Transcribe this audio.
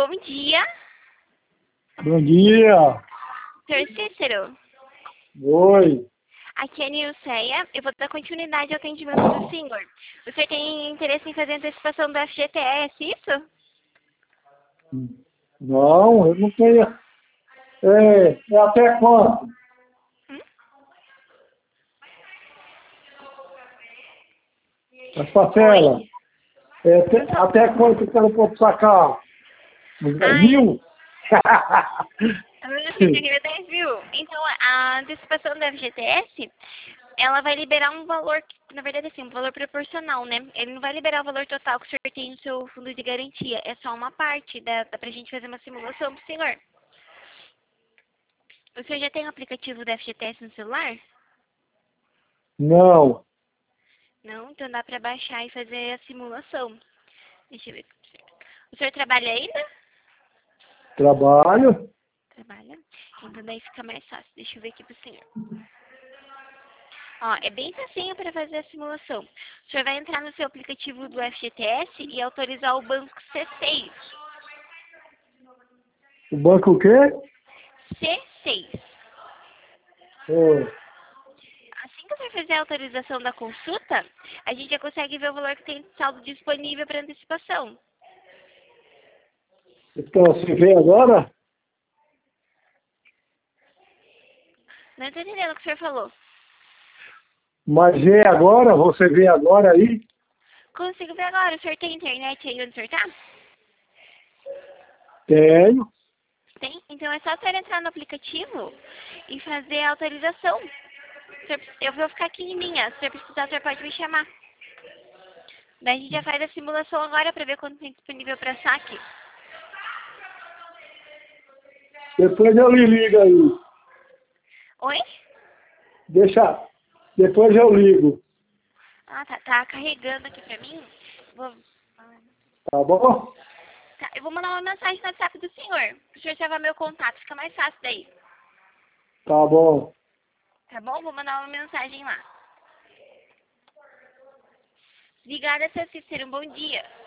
Bom dia, Bom dia. Sr. Cícero. Oi. Aqui é a Nilceia. Eu vou dar continuidade ao atendimento do senhor. O senhor tem interesse em fazer antecipação do FGTS, isso? Não, eu não tenho. É até quanto? Hum? As parcelas. Oi. Até quanto que eu posso sacar? Uns 10 Ai, mil? você queria 10 mil. Então, a antecipação do FGTS, ela vai liberar um valor, que, na verdade, assim, um valor proporcional, né? Ele não vai liberar o valor total que o senhor tem no seu fundo de garantia. É só uma parte, dá pra gente fazer uma simulação pro senhor. O senhor já tem o aplicativo do FGTS no celular? Não. Não? Então dá pra baixar e fazer a simulação. Deixa eu ver. O senhor trabalha ainda? Trabalho. Trabalha. Então daí fica mais fácil. Deixa eu ver aqui pro senhor. Ó, é bem facinho para fazer a simulação. O senhor vai entrar no seu aplicativo do FGTS e autorizar o banco C6. O banco o quê? C6. Oi. Assim que você fizer a autorização da consulta, a gente já consegue ver o valor que tem de saldo disponível para antecipação. Então, você vê agora? Não estou entendendo o que o senhor falou. Mas vê agora? Você vê agora aí? Consigo ver agora. O senhor tem internet aí onde o senhor tá? Tenho. Tem? Então é só o senhor entrar no aplicativo e fazer a autorização. Eu vou ficar aqui em linha. Se o senhor precisar, o senhor pode me chamar. Daí a gente já faz a simulação agora para ver quanto tem disponível para saque. Depois eu lhe ligo aí. Oi? Deixa. Depois eu ligo. Ah, tá carregando aqui pra mim. Vou... Tá bom? Tá, eu vou mandar uma mensagem no WhatsApp do senhor. O senhor salvar meu contato, fica mais fácil daí. Tá bom. Tá bom? Vou mandar uma mensagem lá. Obrigada, seu Cícero. Um bom dia.